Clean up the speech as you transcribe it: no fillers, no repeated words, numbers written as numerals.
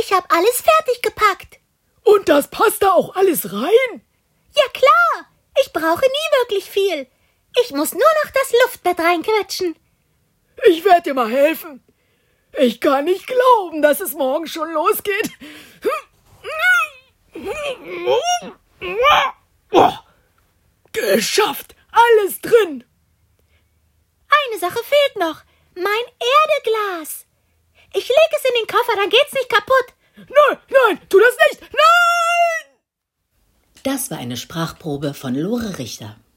Ich habe alles fertig gepackt. Und das passt da auch alles rein? Ja klar, ich brauche nie wirklich viel. Ich muss nur noch das Luftbett reinquetschen. Ich werde dir mal helfen. Ich kann nicht glauben, dass es morgen schon losgeht. Geschafft, alles drin. Eine Sache fehlt noch, mein Erdeglas. Ich lege es in den Koffer, dann geht's nicht kaputt. Nein, tu das nicht. Nein! Das war eine Sprachprobe von Lore Richter.